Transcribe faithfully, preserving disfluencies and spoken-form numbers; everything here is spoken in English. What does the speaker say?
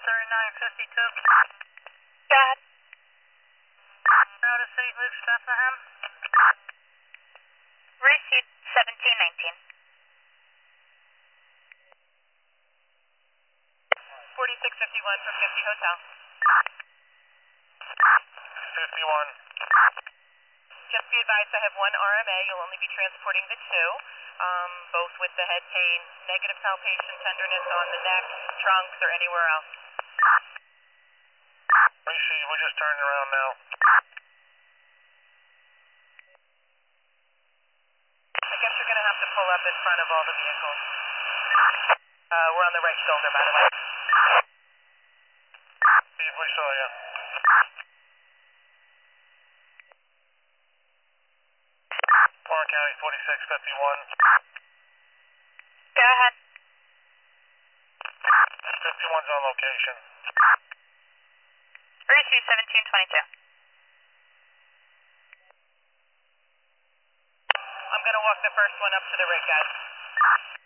thirty-nine fifty-two. Go ahead. Route of Saint Luke's, Bethlehem. Receipt seventeen nineteen. forty-six fifty-one for fifty Hotel. fifty-one. Just be advised I have one R M A. You'll only be transporting the two, um, both with the head pain, negative palpation, tenderness on the neck, trunks, or anywhere else. Receive, we're just turning around now. I guess you're going to have to pull up in front of all the vehicles. Uh, we're on the right shoulder, by the way. Steve, we saw you. Warren County forty-six fifty-one. Go ahead. fifty-one's on location. Receipt seventeen twenty-two. I'm going to walk the first one up to the rig, guys.